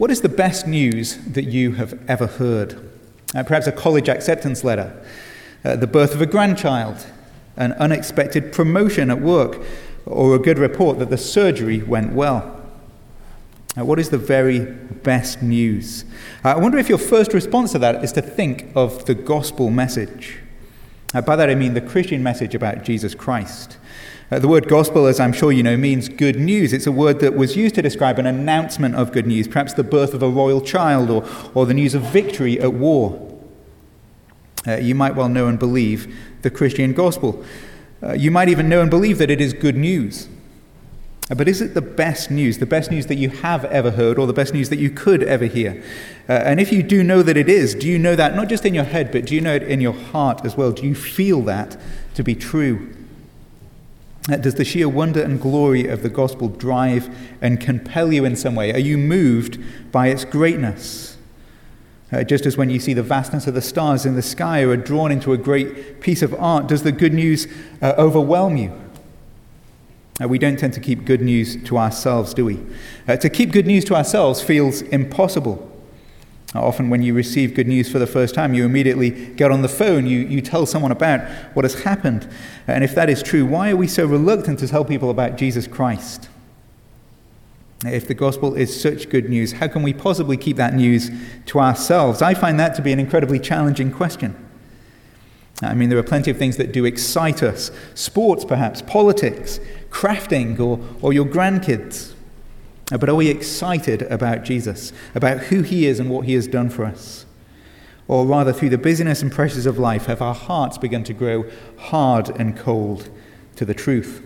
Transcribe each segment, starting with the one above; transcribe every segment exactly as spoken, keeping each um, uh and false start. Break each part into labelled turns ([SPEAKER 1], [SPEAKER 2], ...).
[SPEAKER 1] What is the best news that you have ever heard? Uh, perhaps a college acceptance letter, uh, the birth of a grandchild, an unexpected promotion at work, or a good report that the surgery went well. Uh, what is the very best news? Uh, I wonder if your first response to that is to think of the gospel message. Uh, by that I mean the Christian message about Jesus Christ. Uh, the word gospel, as I'm sure you know, means good news. It's a word that was used to describe an announcement of good news, perhaps the birth of a royal child or, or the news of victory at war. Uh, you might well know and believe the Christian gospel. Uh, you might even know and believe that it is good news. Uh, but is it the best news, the best news that you have ever heard or the best news that you could ever hear? Uh, and if you do know that it is, do you know that not just in your head, but do you know it in your heart as well? Do you feel that to be true? Does the sheer wonder and glory of the gospel drive and compel you in some way? Are you moved by its greatness? Uh, just as when you see the vastness of the stars in the sky or are drawn into a great piece of art, does the good news uh, overwhelm you? Uh, we don't tend to keep good news to ourselves, do we? Uh, to keep good news to ourselves feels impossible. Often when you receive good news for the first time, you immediately get on the phone, you, you tell someone about what has happened. And if that is true, why are we so reluctant to tell people about Jesus Christ? If the gospel is such good news, how can we possibly keep that news to ourselves? I find that to be an incredibly challenging question. I mean, there are plenty of things that do excite us. Sports, perhaps, politics, crafting, or, or your grandkids. But are we excited about Jesus, about who he is and what he has done for us? Or rather, through the busyness and pressures of life, have our hearts begun to grow hard and cold to the truth?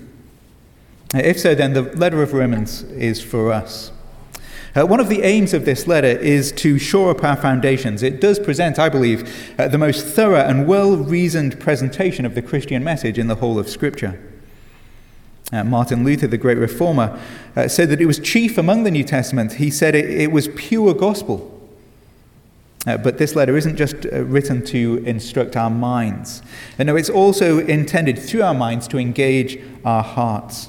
[SPEAKER 1] If so, then the letter of Romans is for us. Uh, one of the aims of this letter is to shore up our foundations. It does present, I believe, uh, the most thorough and well-reasoned presentation of the Christian message in the whole of Scripture. Uh, Martin Luther, the great reformer, uh, said that it was chief among the New Testament. He said it, it was pure gospel. Uh, but this letter isn't just uh, written to instruct our minds. And no, it's also intended through our minds to engage our hearts.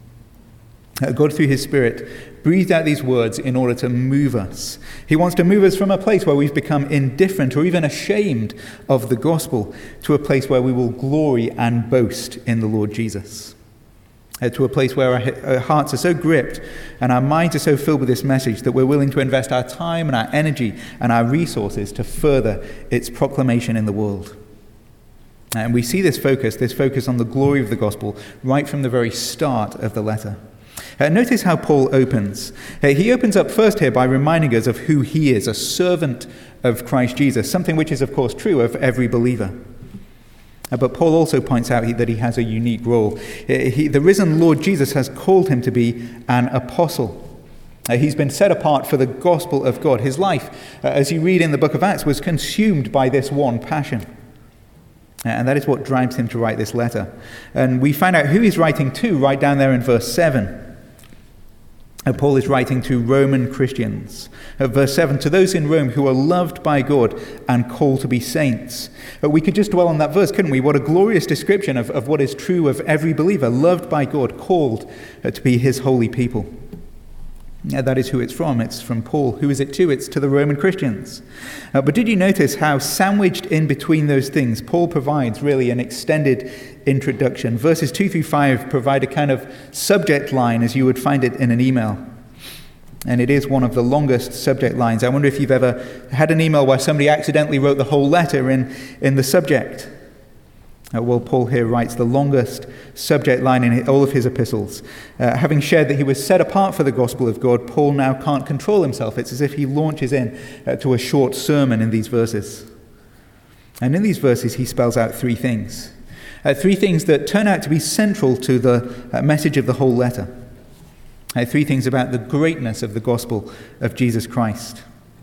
[SPEAKER 1] Uh, God, through his Spirit, breathed out these words in order to move us. He wants to move us from a place where we've become indifferent or even ashamed of the gospel to a place where we will glory and boast in the Lord Jesus. Uh, to a place where our, our hearts are so gripped and our minds are so filled with this message that we're willing to invest our time and our energy and our resources to further its proclamation in the world. And we see this focus, this focus on the glory of the gospel, right from the very start of the letter. Uh, notice how Paul opens. Uh, he opens up first here by reminding us of who he is, a servant of Christ Jesus, something which is, of course, true of every believer. Uh, but Paul also points out he, that he has a unique role. Uh, he, the risen Lord Jesus has called him to be an apostle. Uh, he's been set apart for the gospel of God. His life, uh, as you read in the book of Acts, was consumed by this one passion. Uh, and that is what drives him to write this letter. And we find out who he's writing to right down there in verse seven. Uh, Paul is writing to Roman Christians. Uh, verse seven, to those in Rome who are loved by God and called to be saints. Uh, we could just dwell on that verse, couldn't we? What a glorious description of, of what is true of every believer, loved by God, called uh, to be his holy people. Yeah, that is who it's from. It's from Paul. Who is it to? It's to the Roman Christians. Uh, but did you notice how sandwiched in between those things, Paul provides really an extended introduction? Verses two through five provide a kind of subject line as you would find it in an email. And it is one of the longest subject lines. I wonder if you've ever had an email where somebody accidentally wrote the whole letter in, in the subject. Uh, well, Paul here writes the longest subject line in all of his epistles. Uh, having shared that he was set apart for the gospel of God, Paul now can't control himself. It's as if he launches in uh, to a short sermon in these verses. And in these verses, he spells out three things. Uh, three things that turn out to be central to the uh, message of the whole letter. Uh, three things about the greatness of the gospel of Jesus Christ.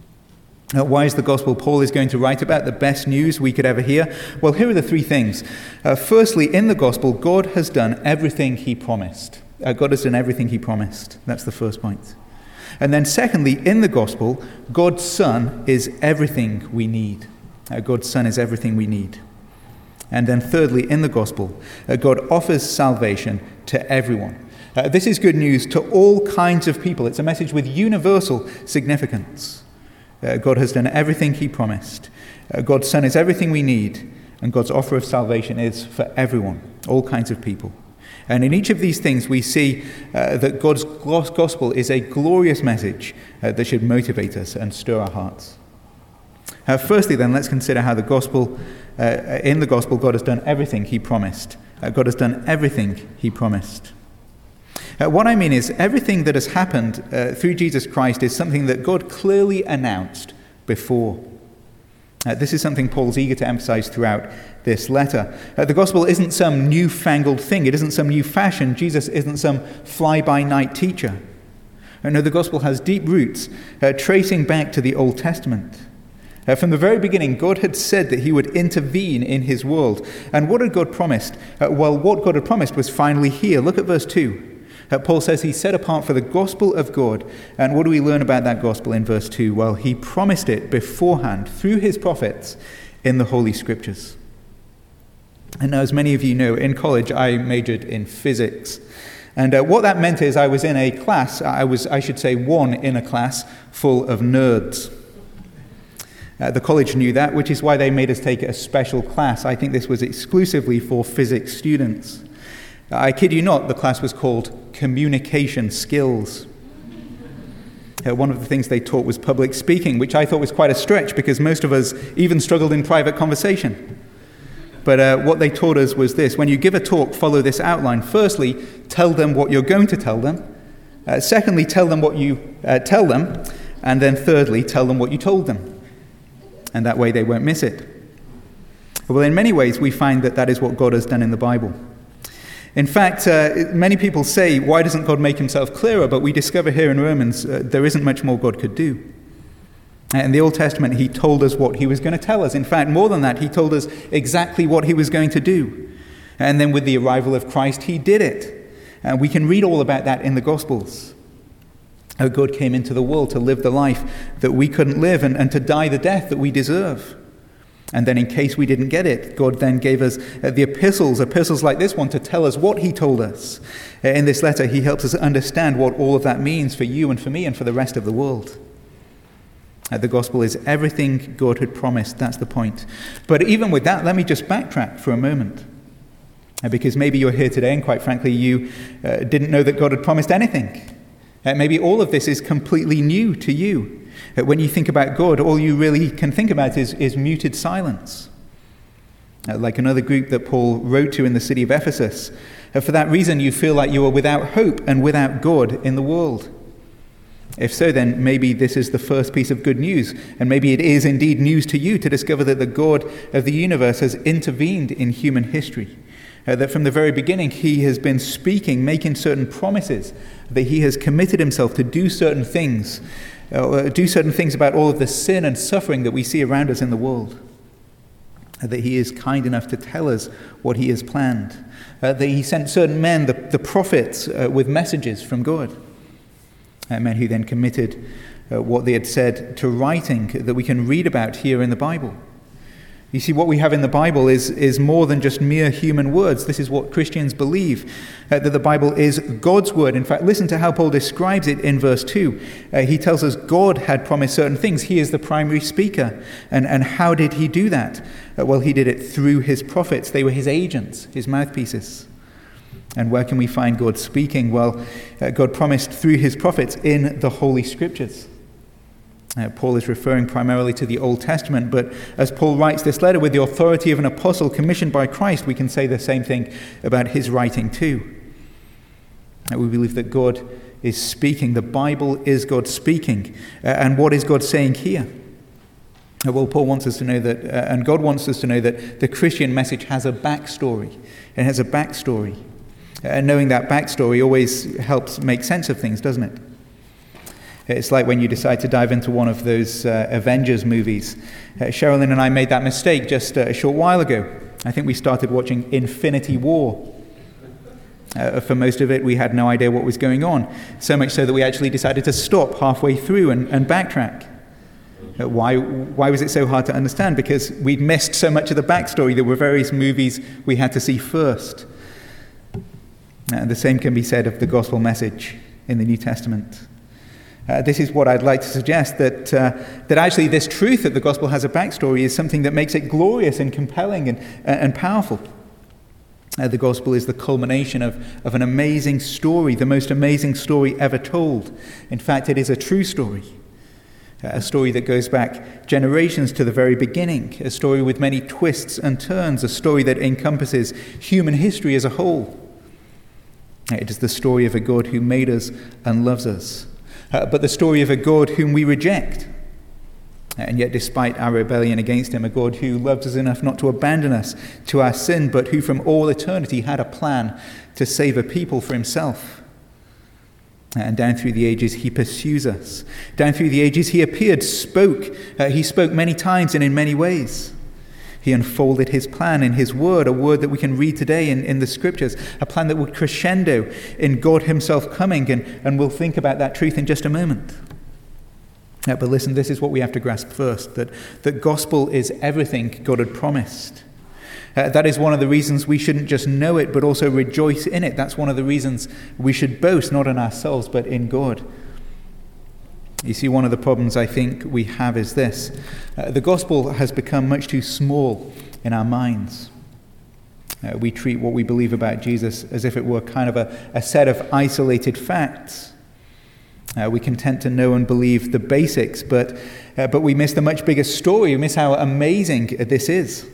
[SPEAKER 1] Uh, why is the gospel Paul is going to write about the best news we could ever hear? Well, here are the three things. Uh, firstly, in the gospel, God has done everything he promised. Uh, God has done everything he promised. That's the first point. And then secondly, in the gospel, God's Son is everything we need. Uh, God's Son is everything we need. And then thirdly, in the gospel, uh, God offers salvation to everyone. Uh, this is good news to all kinds of people. It's a message with universal significance. Uh, God has done everything he promised. Uh, God's Son is everything we need, and God's offer of salvation is for everyone, all kinds of people. And in each of these things we see uh, that God's gospel is a glorious message uh, that should motivate us and stir our hearts. Uh, firstly then, let's consider how the gospel, uh, in the gospel, God has done everything he promised. Uh, God has done everything he promised. Uh, what I mean is, everything that has happened uh, through Jesus Christ is something that God clearly announced before. Uh, this is something Paul's eager to emphasize throughout this letter. Uh, the gospel isn't some newfangled thing. It isn't some new fashion. Jesus isn't some fly-by-night teacher. Uh, no, the gospel has deep roots, uh, tracing back to the Old Testament. Uh, from the very beginning, God had said that he would intervene in his world. And what had God promised? Uh, well, what God had promised was finally here. Look at verse two. Uh, Paul says he's set apart for the gospel of God. And what do we learn about that gospel in verse two? Well, he promised it beforehand through his prophets in the Holy Scriptures. And now, as many of you know, in college I majored in physics. And uh, what that meant is I was in a class, I was, I should say, one in a class full of nerds. Uh, the college knew that, which is why they made us take a special class. I think this was exclusively for physics students. I kid you not, the class was called Communication Skills. Uh, one of the things they taught was public speaking, which I thought was quite a stretch because most of us even struggled in private conversation. But uh, what they taught us was this: when you give a talk, follow this outline. Firstly, tell them what you're going to tell them. Uh, secondly, tell them what you uh, tell them. And then thirdly, tell them what you told them. And that way they won't miss it. Well, in many ways, we find that that is what God has done in the Bible. In fact, uh, many people say, why doesn't God make himself clearer? But we discover here in Romans, uh, there isn't much more God could do. In the Old Testament, he told us what he was going to tell us. In fact, more than that, he told us exactly what he was going to do. And then with the arrival of Christ, he did it. And we can read all about that in the Gospels. How God came into the world to live the life that we couldn't live and, and to die the death that we deserve. And then in case we didn't get it, God then gave us the epistles, epistles like this one, to tell us what he told us. In this letter, he helps us understand what all of that means for you and for me and for the rest of the world. The gospel is everything God had promised. That's the point. But even with that, let me just backtrack for a moment. Because maybe you're here today and quite frankly, you uh, didn't know that God had promised anything. Uh, maybe all of this is completely new to you. Uh, when you think about God, all you really can think about is, is muted silence. Uh, like another group that Paul wrote to in the city of Ephesus. Uh, for that reason, you feel like you are without hope and without God in the world. If so, then maybe this is the first piece of good news. And maybe it is indeed news to you to discover that the God of the universe has intervened in human history. Uh, that from the very beginning he has been speaking, making certain promises, that he has committed himself to do certain things, uh, do certain things about all of the sin and suffering that we see around us in the world. Uh, that he is kind enough to tell us what he has planned. Uh, that he sent certain men, the, the prophets, uh, with messages from God. Uh, men who then committed uh, what they had said to writing that we can read about here in the Bible. You see, what we have in the Bible is, is more than just mere human words. This is what Christians believe, uh, that the Bible is God's word. In fact, listen to how Paul describes it in verse two. Uh, he tells us God had promised certain things. He is the primary speaker. And, and how did he do that? Uh, well, he did it through his prophets. They were his agents, his mouthpieces. And where can we find God speaking? Well, uh, God promised through his prophets in the Holy Scriptures. Uh, Paul is referring primarily to the Old Testament, but as Paul writes this letter with the authority of an apostle commissioned by Christ, we can say the same thing about his writing too. Uh, we believe that God is speaking. The Bible is God speaking. Uh, and what is God saying here? Uh, well, Paul wants us to know that, uh, and God wants us to know that the Christian message has a backstory. It has a backstory. Uh, and knowing that backstory always helps make sense of things, doesn't it? It's like when you decide to dive into one of those uh, Avengers movies. Uh, Sherilyn and I made that mistake just uh, a short while ago. I think we started watching Infinity War. Uh, for most of it, we had no idea what was going on. So much so that we actually decided to stop halfway through and, and backtrack. Uh, why, why was it so hard to understand? Because we'd missed so much of the backstory. There were various movies we had to see first. And the same can be said of the gospel message in the New Testament. Uh, this is what I'd like to suggest, that uh, that actually this truth that the gospel has a backstory is something that makes it glorious and compelling and, and powerful. Uh, the gospel is the culmination of, of an amazing story, the most amazing story ever told. In fact, it is a true story, a story that goes back generations to the very beginning, a story with many twists and turns, a story that encompasses human history as a whole. It is the story of a God who made us and loves us, uh, but the story of a God whom we reject. And yet, despite our rebellion against him, a God who loves us enough not to abandon us to our sin, but who from all eternity had a plan to save a people for himself. And down through the ages, he pursues us. Down through the ages, he appeared, spoke. Uh, he spoke many times and in many ways. He unfolded his plan in his word, a word that we can read today in, in the scriptures, a plan that would crescendo in God himself coming, and, and we'll think about that truth in just a moment. Uh, but listen, this is what we have to grasp first, that the gospel is everything God had promised. Uh, that is one of the reasons we shouldn't just know it, but also rejoice in it. That's one of the reasons we should boast, not in ourselves, but in God. You see, one of the problems I think we have is this. Uh, the gospel has become much too small in our minds. Uh, we treat what we believe about Jesus as if it were kind of a, a set of isolated facts. Uh, we content to know and believe the basics, but uh, but we miss the much bigger story. We miss how amazing this is.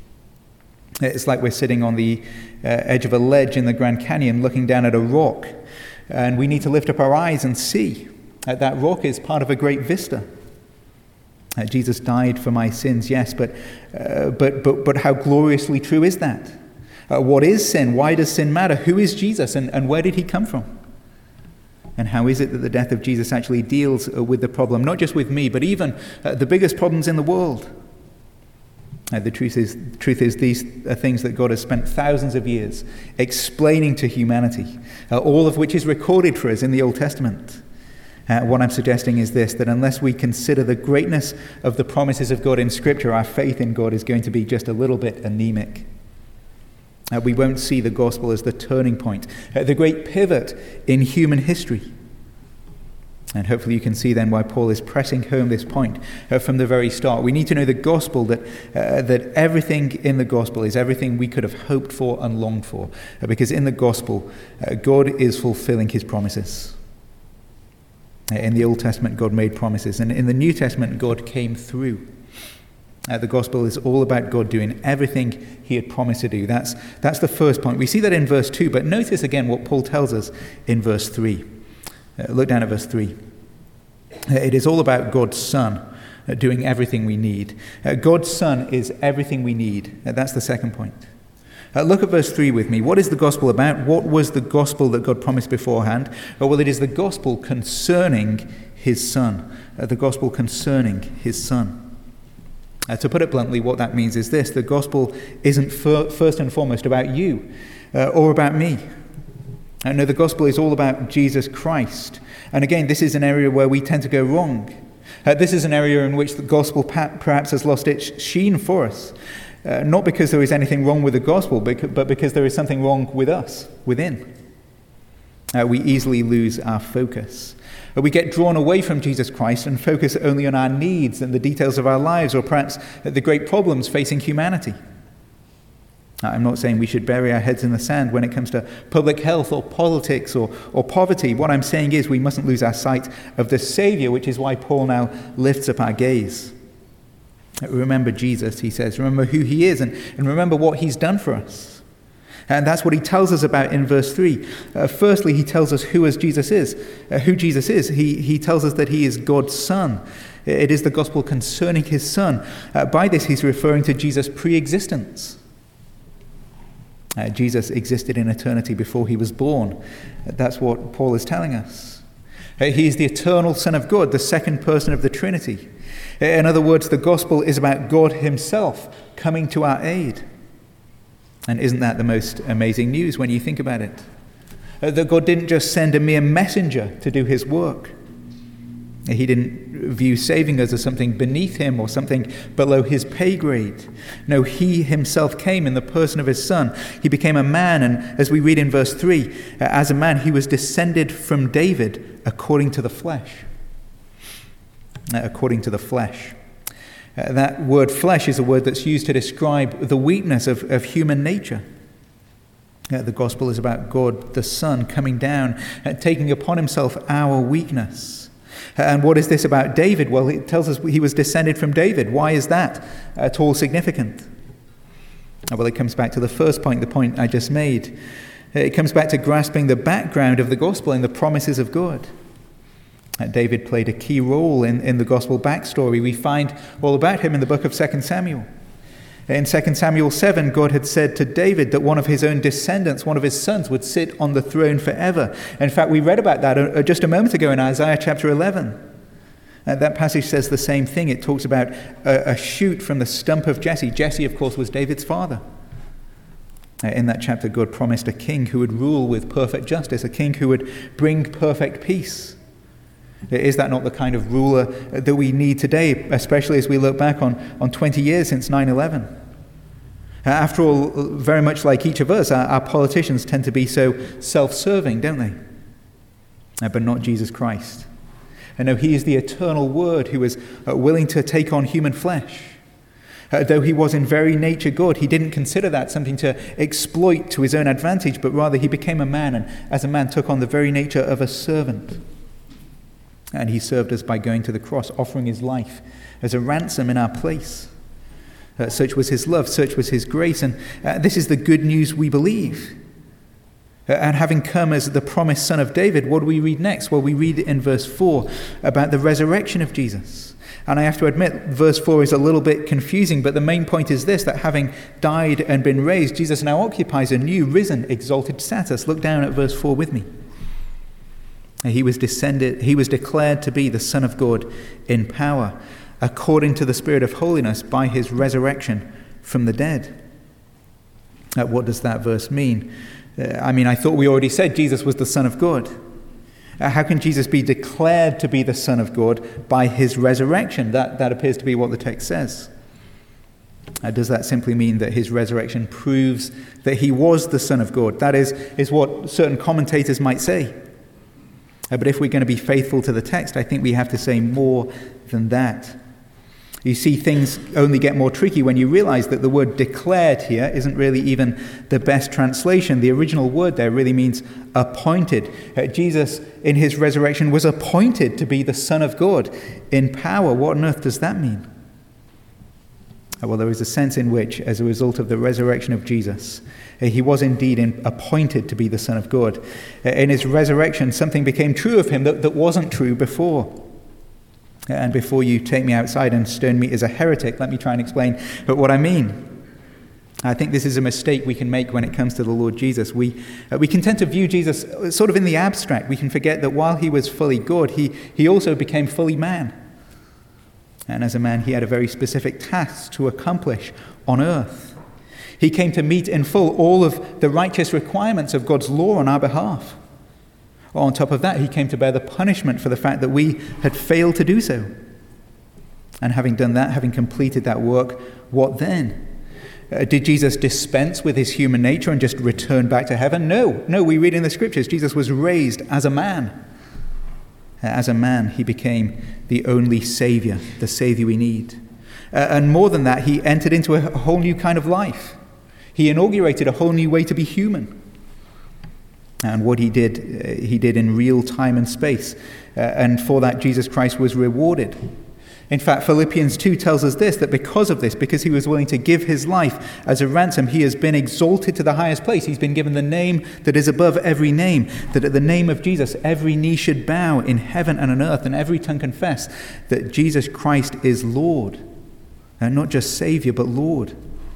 [SPEAKER 1] It's like we're sitting on the uh, edge of a ledge in the Grand Canyon looking down at a rock, and we need to lift up our eyes and see. Uh, that rock is part of a great vista. Uh, Jesus died for my sins, yes, but uh, but but but how gloriously true is that? Uh, what is sin? Why does sin matter? Who is Jesus, and, and where did he come from? And how is it that the death of Jesus actually deals uh, with the problem, not just with me, but even uh, the biggest problems in the world? Uh, the truth is, the truth is, these are things that God has spent thousands of years explaining to humanity, uh, all of which is recorded for us in the Old Testament. Uh, what I'm suggesting is this, that unless we consider the greatness of the promises of God in Scripture, our faith in God is going to be just a little bit anemic. Uh, we won't see the gospel as the turning point, uh, the great pivot in human history. And hopefully you can see then why Paul is pressing home this point uh, from the very start. We need to know the gospel, that uh, that everything in the gospel is everything we could have hoped for and longed for. Uh, because in the gospel, uh, God is fulfilling his promises. In the Old Testament, God made promises, and in the New Testament, God came through. Uh, the gospel is all about God doing everything he had promised to do. That's, that's the first point. We see that in verse two, but notice again what Paul tells us in verse three. Uh, look down at verse three. Uh, it is all about God's Son uh, doing everything we need. Uh, God's Son is everything we need. Uh, that's the second point. Uh, look at verse three with me. What is the gospel about? What was the gospel that God promised beforehand? Oh, well, it is the gospel concerning his Son. Uh, the gospel concerning his Son. Uh, to put it bluntly, what that means is this. The gospel isn't fir- first and foremost about you uh, or about me. Uh, no, the gospel is all about Jesus Christ. And again, this is an area where we tend to go wrong. Uh, this is an area in which the gospel pa- perhaps has lost its sheen for us. Uh, not because there is anything wrong with the gospel, but because there is something wrong with us, within. Uh, we easily lose our focus. Uh, we get drawn away from Jesus Christ and focus only on our needs and the details of our lives, or perhaps the great problems facing humanity. I'm not saying we should bury our heads in the sand when it comes to public health or politics or, or poverty. What I'm saying is we mustn't lose our sight of the Savior, which is why Paul now lifts up our gaze. Remember Jesus, he says. Remember who he is, and, and remember what he's done for us. And that's what he tells us about in verse three. Uh, firstly, he tells us who as Jesus is, uh, who Jesus is. He, he tells us that he is God's Son. It is the gospel concerning his Son. Uh, by this, he's referring to Jesus' pre-existence. Uh, Jesus existed in eternity before he was born. Uh, that's what Paul is telling us. Uh, he is the eternal Son of God, the second person of the Trinity. Uh, in other words, the gospel is about God himself coming to our aid. And isn't that the most amazing news when you think about it? Uh, that God didn't just send a mere messenger to do his work. He didn't view saving us as something beneath him or something below his pay grade. No, he himself came in the person of his Son. He became a man, and as we read in verse three, as a man he was descended from David according to the flesh. According to the flesh. Uh, that word flesh is a word that's used to describe the weakness of, of human nature. Uh, the gospel is about God the Son coming down and taking upon himself our weakness. And what is this about David? Well, it tells us he was descended from David. Why is that at all significant? Well, it comes back to the first point, the point I just made. It comes back to grasping the background of the gospel and the promises of God. David played a key role in, in the gospel backstory. We find all about him in the book of Second Samuel. In Second Samuel seven, God had said to David that one of his own descendants, one of his sons, would sit on the throne forever. In fact, we read about that just a moment ago in Isaiah chapter eleven. Uh, that passage says the same thing. It talks about a, a shoot from the stump of Jesse. Jesse, of course, was David's father. Uh, in that chapter, God promised a king who would rule with perfect justice, a king who would bring perfect peace. Is that not the kind of ruler that we need today, especially as we look back on, on twenty years since nine eleven? After all, very much like each of us, our, our politicians tend to be so self-serving, don't they? Uh, but not Jesus Christ. And no, he is the eternal Word who is uh, willing to take on human flesh. Uh, though he was in very nature God, he didn't consider that something to exploit to his own advantage, but rather he became a man, and as a man took on the very nature of a servant. And he served us by going to the cross, offering his life as a ransom in our place. Uh, such was his love, such was his grace, and uh, this is the good news we believe. Uh, and having come as the promised Son of David, what do we read next? Well, we read in verse four about the resurrection of Jesus. And I have to admit, verse four is a little bit confusing, but the main point is this, that having died and been raised, Jesus now occupies a new, risen, exalted status. Look down at verse four with me. He was descended, he was declared to be the Son of God in power, according to the Spirit of holiness, by his resurrection from the dead. Uh, what does that verse mean? Uh, I mean, I thought we already said Jesus was the Son of God. Uh, how can Jesus be declared to be the Son of God by his resurrection? That, that appears to be what the text says. Uh, does that simply mean that his resurrection proves that he was the Son of God? That is, is what certain commentators might say. Uh, but if we're going to be faithful to the text, I think we have to say more than that. You see, things only get more tricky when you realize that the word declared here isn't really even the best translation. The original word there really means appointed. Uh, Jesus, in his resurrection, was appointed to be the Son of God in power. What on earth does that mean? Uh, well, there is a sense in which, as a result of the resurrection of Jesus, uh, he was indeed in, appointed to be the Son of God. Uh, in his resurrection, something became true of him that, that wasn't true before. And before you take me outside and stone me as a heretic, let me try and explain but what I mean. I think this is a mistake we can make when it comes to the Lord Jesus. We uh, we can tend to view Jesus sort of in the abstract. We can forget that while he was fully God, he, he also became fully man. And as a man, he had a very specific task to accomplish on earth. He came to meet in full all of the righteous requirements of God's law on our behalf. On top of that, he came to bear the punishment for the fact that we had failed to do so. And having done that, having completed that work, what then? Uh, did Jesus dispense with his human nature and just return back to heaven? No, no, we read in the scriptures, Jesus was raised as a man. Uh, as a man, he became the only Savior, the Savior we need. Uh, and more than that, he entered into a whole new kind of life. He inaugurated a whole new way to be human. And what he did, uh, he did in real time and space. Uh, and for that, Jesus Christ was rewarded. In fact, Philippians two tells us this, that because of this, because he was willing to give his life as a ransom, he has been exalted to the highest place. He's been given the name that is above every name, that at the name of Jesus, every knee should bow in heaven and on earth, and every tongue confess that Jesus Christ is Lord. And not just Savior, but Lord.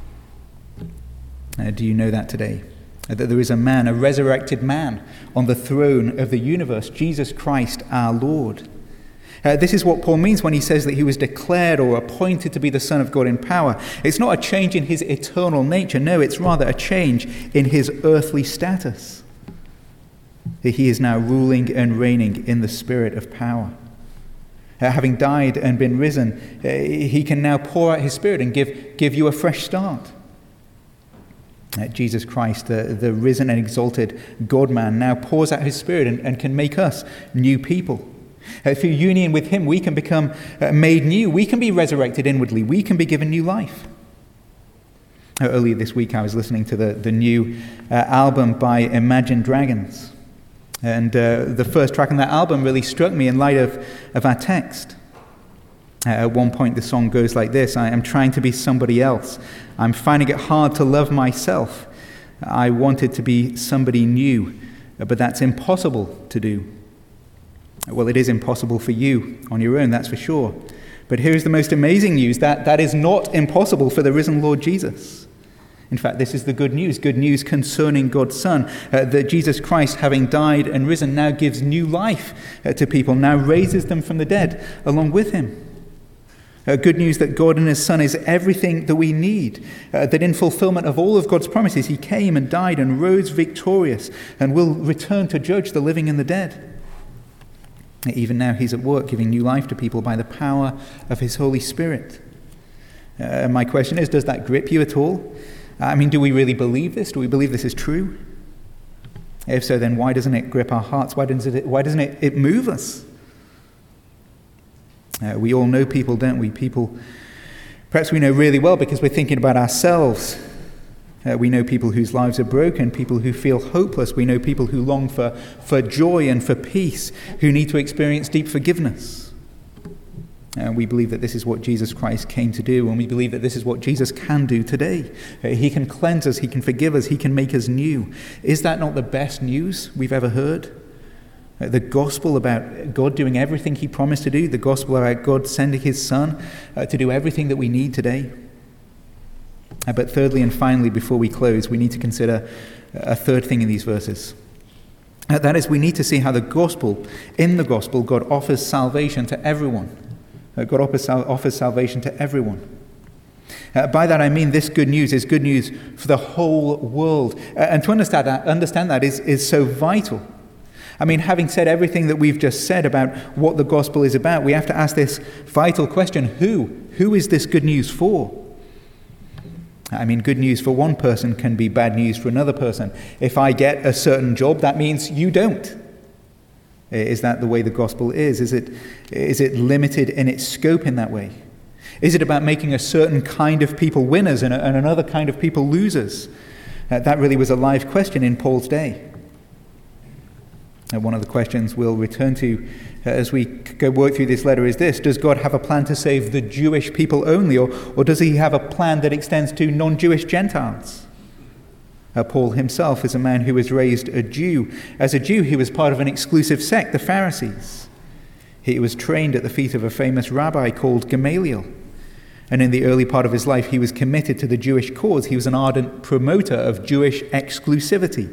[SPEAKER 1] Uh, do you know that today? That there is a man, a resurrected man, on the throne of the universe, Jesus Christ our Lord. Uh, this is what Paul means when he says that he was declared or appointed to be the Son of God in power. It's not a change in his eternal nature. No, it's rather a change in his earthly status. He is now ruling and reigning in the spirit of power. Uh, having died and been risen, uh, he can now pour out his Spirit and give, give you a fresh start. Uh, Jesus Christ, the, the risen and exalted God-man, now pours out his Spirit and, and can make us new people. Uh, through union with him, we can become uh, made new. We can be resurrected inwardly. We can be given new life. Uh, earlier this week, I was listening to the, the new uh, album by Imagine Dragons. And uh, the first track on that album really struck me in light of, of our text. Uh, at one point, the song goes like this: I am trying to be somebody else. I'm finding it hard to love myself. I wanted to be somebody new, but that's impossible to do. Well, it is impossible for you on your own, that's for sure. But here's the most amazing news, that that is not impossible for the risen Lord Jesus. In fact, this is the good news, good news concerning God's Son, uh, that Jesus Christ, having died and risen, now gives new life uh, to people, now raises them from the dead along with him. Uh, good news that God and his Son is everything that we need, uh, that in fulfillment of all of God's promises, he came and died and rose victorious and will return to judge the living and the dead. Even now he's at work giving new life to people by the power of his Holy Spirit. Uh, my question is, does that grip you at all? I mean, do we really believe this? Do we believe this is true? If so, then why doesn't it grip our hearts? Why doesn't it, why doesn't it, it move us? Uh, we all know people, don't we? People, perhaps we know really well because we're thinking about ourselves. Uh, we know people whose lives are broken, people who feel hopeless. We know people who long for, for joy and for peace, who need to experience deep forgiveness. And uh, we believe that this is what Jesus Christ came to do, and we believe that this is what Jesus can do today. Uh, he can cleanse us, he can forgive us, he can make us new. Is that not the best news we've ever heard? Uh, the gospel about God doing everything he promised to do, the gospel about God sending his Son uh, to do everything that we need today. Uh, but thirdly and finally, before we close, we need to consider a third thing in these verses. Uh, that is, we need to see how the gospel, in the gospel, God offers salvation to everyone. Uh, God offers, offers salvation to everyone. Uh, by that I mean this good news is good news for the whole world. Uh, and to understand that, understand that is, is so vital. I mean, having said everything that we've just said about what the gospel is about, we have to ask this vital question: who? Who is this good news for? I mean, good news for one person can be bad news for another person. If I get a certain job, that means you don't. Is that the way the gospel is? Is it, is it limited in its scope in that way? Is it about making a certain kind of people winners and, a, and another kind of people losers? Uh, that really was a live question in Paul's day. And one of the questions we'll return to uh, as we go work through this letter is this: does God have a plan to save the Jewish people only, or, or does he have a plan that extends to non-Jewish Gentiles? Uh, Paul himself is a man who was raised a Jew. As a Jew, he was part of an exclusive sect, the Pharisees. He was trained at the feet of a famous rabbi called Gamaliel. And in the early part of his life, he was committed to the Jewish cause. He was an ardent promoter of Jewish exclusivity.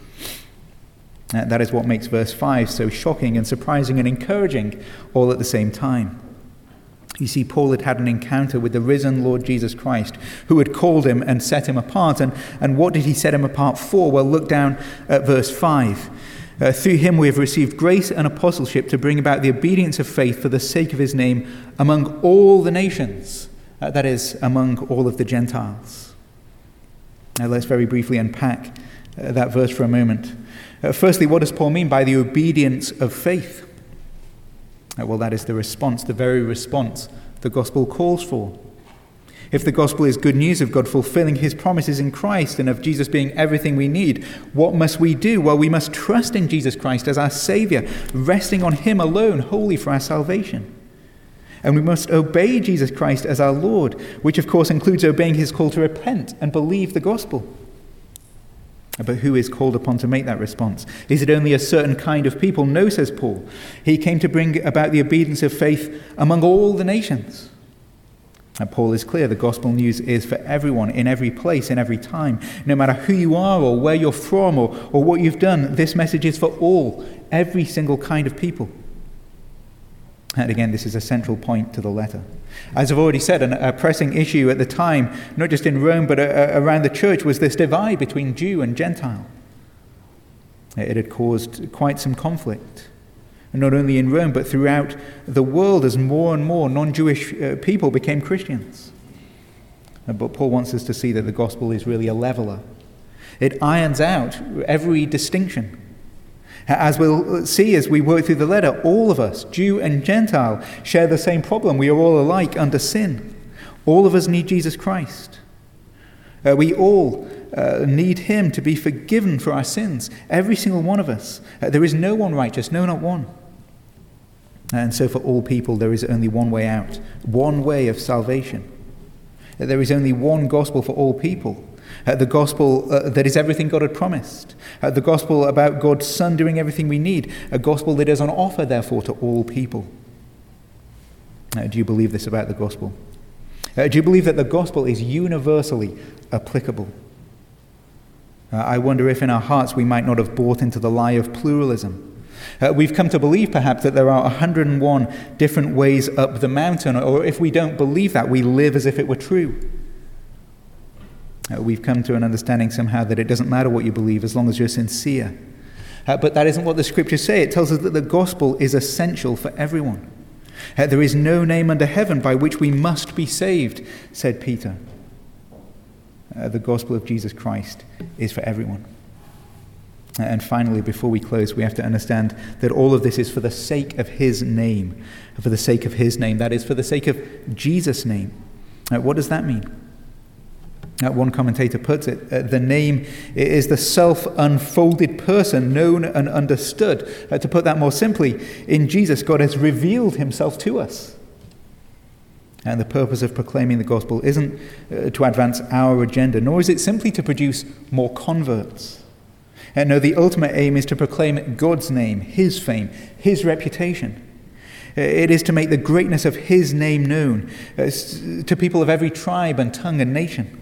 [SPEAKER 1] Uh, that is what makes verse five so shocking and surprising and encouraging all at the same time. You see, Paul had had an encounter with the risen Lord Jesus Christ, who had called him and set him apart. And, and what did he set him apart for? Well, look down at verse five. Uh, Through him we have received grace and apostleship to bring about the obedience of faith for the sake of his name among all the nations, uh, that is, among all of the Gentiles. Now let's very briefly unpack uh, that verse for a moment. Uh, firstly, what does Paul mean by the obedience of faith? Uh, well, that is the response, the very response the gospel calls for. If the gospel is good news of God fulfilling his promises in Christ and of Jesus being everything we need, what must we do? Well, we must trust in Jesus Christ as our Savior, resting on him alone, wholly for our salvation. And we must obey Jesus Christ as our Lord, which of course includes obeying his call to repent and believe the gospel. But who is called upon to make that response? Is it only a certain kind of people? No, says Paul. He came to bring about the obedience of faith among all the nations. And Paul is clear, the gospel news is for everyone, in every place, in every time. No matter who you are or where you're from or, or what you've done, this message is for all, every single kind of people. And again, this is a central point to the letter. As I've already said, a pressing issue at the time, not just in Rome, but around the church, was this divide between Jew and Gentile. It had caused quite some conflict. not only in Rome, but throughout the world as more and more non-Jewish uh, people became Christians. Uh, but Paul wants us to see that the gospel is really a leveler. It irons out every distinction. As we'll see as we work through the letter, all of us, Jew and Gentile, share the same problem. We are all alike under sin. All of us need Jesus Christ. Uh, we all uh, need him to be forgiven for our sins. Every single one of us. Uh, there is no one righteous, no, not one. And so for all people, there is only one way out, one way of salvation. Uh, there is only one gospel for all people. Uh, the gospel uh, that is everything God had promised. Uh, the gospel about God's Son doing everything we need. A gospel that is on offer, therefore, to all people. Uh, do you believe this about the gospel? Uh, do you believe that the gospel is universally applicable? Uh, I wonder if in our hearts we might not have bought into the lie of pluralism. Uh, we've come to believe, perhaps, that there are one hundred and one different ways up the mountain, or if we don't believe that, we live as if it were true. Uh, we've come to an understanding somehow that it doesn't matter what you believe as long as you're sincere. Uh, but that isn't what the scriptures say. It tells us that the gospel is essential for everyone. Uh, there is no name under heaven by which we must be saved, said Peter. Uh, the gospel of Jesus Christ is for everyone. Uh, and finally, before we close, we have to understand that all of this is for the sake of his name. For the sake of his name, that is, for the sake of Jesus' name. Uh, what does that mean? Uh, one commentator puts it, uh, the name is the self-unfolded person, known and understood. Uh, to put that more simply, in Jesus, God has revealed himself to us. And the purpose of proclaiming the gospel isn't uh, to advance our agenda, nor is it simply to produce more converts. And no, the ultimate aim is to proclaim God's name, his fame, his reputation. It is to make the greatness of his name known uh, to people of every tribe and tongue and nation.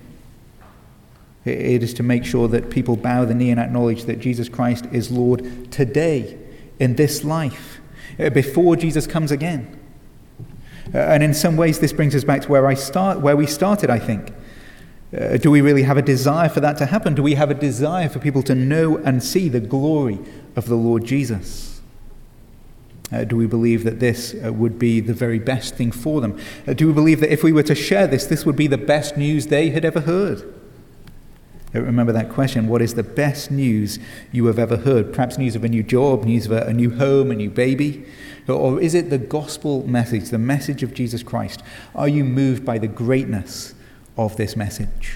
[SPEAKER 1] It is to make sure that people bow the knee and acknowledge that Jesus Christ is Lord today, in this life, before Jesus comes again. And in some ways, this brings us back to where I start, where we started, I think. Uh, do we really have a desire for that to happen? Do we have a desire for people to know and see the glory of the Lord Jesus? Uh, do we believe that this uh, would be the very best thing for them? Uh, do we believe that if we were to share this, this would be the best news they had ever heard? Remember that question, what is the best news you have ever heard? Perhaps news of a new job, news of a, a new home, a new baby? Or is it the gospel message, the message of Jesus Christ? Are you moved by the greatness of this message?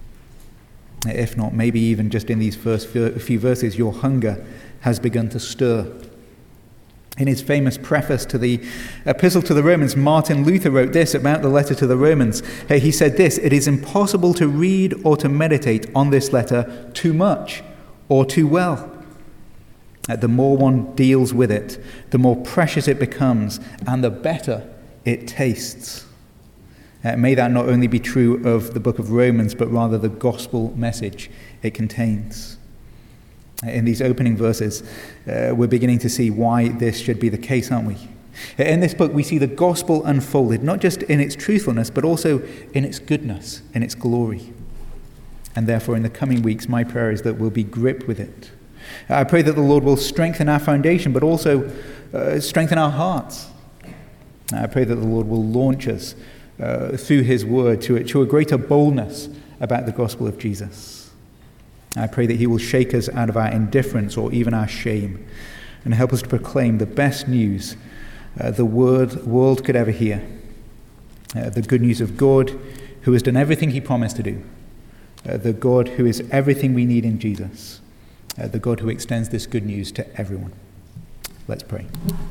[SPEAKER 1] If not, maybe even just in these first few verses, your hunger has begun to stir. In his famous preface to the Epistle to the Romans, Martin Luther wrote this about the letter to the Romans. He said this, "It is impossible to read or to meditate on this letter too much or too well. The more one deals with it, the more precious it becomes, and the better it tastes." Uh, may that not only be true of the book of Romans, but rather the gospel message it contains. In these opening verses, uh, we're beginning to see why this should be the case, aren't we? In this book, we see the gospel unfolded, not just in its truthfulness, but also in its goodness, in its glory. And therefore, in the coming weeks, my prayer is that we'll be gripped with it. I pray that the Lord will strengthen our foundation, but also uh, strengthen our hearts. I pray that the Lord will launch us uh, through his word to, to a greater boldness about the gospel of Jesus. I pray that he will shake us out of our indifference or even our shame and help us to proclaim the best news uh, the word, world could ever hear. Uh, the good news of God who has done everything he promised to do. Uh, the God who is everything we need in Jesus. Uh, the God who extends this good news to everyone. Let's pray.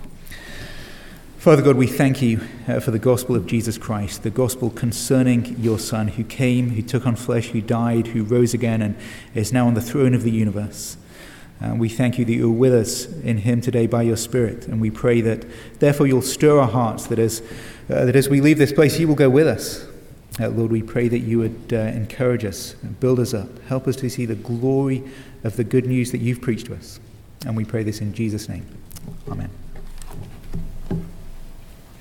[SPEAKER 1] Father God, we thank you uh, for the gospel of Jesus Christ, the gospel concerning your Son who came, who took on flesh, who died, who rose again and is now on the throne of the universe. Uh, we thank you that you are with us in him today by your Spirit, and we pray that therefore you'll stir our hearts, that as, uh, that as we leave this place, you will go with us. Uh, Lord, we pray that you would uh, encourage us and build us up, help us to see the glory of the good news that you've preached to us. And we pray this in Jesus' name. Amen.